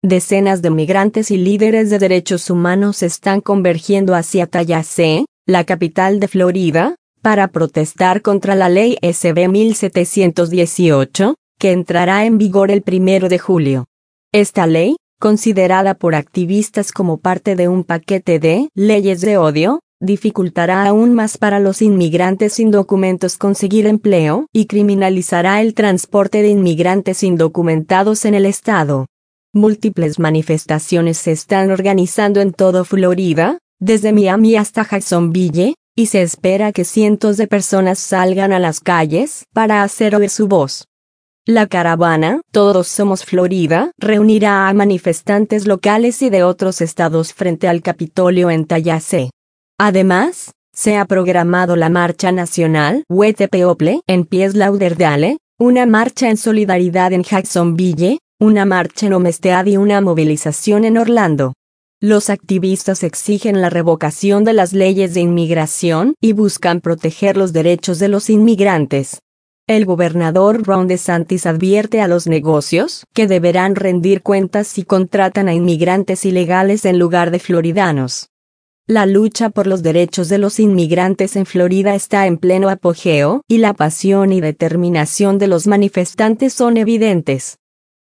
Decenas de migrantes y líderes de derechos humanos están convergiendo hacia Tallahassee, la capital de Florida, para protestar contra la ley SB 1718, que entrará en vigor el 1 de julio. Esta ley, considerada por activistas como parte de un paquete de leyes de odio, dificultará aún más para los inmigrantes sin documentos conseguir empleo y criminalizará el transporte de inmigrantes indocumentados en el estado. Múltiples manifestaciones se están organizando en todo Florida, desde Miami hasta Jacksonville, y se espera que cientos de personas salgan a las calles para hacer oír su voz. La caravana Todos Somos Florida reunirá a manifestantes locales y de otros estados frente al Capitolio en Tallahassee. Además, se ha programado la Marcha Nacional Wete People en Pies Lauderdale, una marcha en solidaridad en Jacksonville, una marcha en Homestead y una movilización en Orlando. Los activistas exigen la revocación de las leyes de inmigración y buscan proteger los derechos de los inmigrantes. El gobernador Ron DeSantis advierte a los negocios que deberán rendir cuentas si contratan a inmigrantes ilegales en lugar de floridanos. La lucha por los derechos de los inmigrantes en Florida está en pleno apogeo y la pasión y determinación de los manifestantes son evidentes.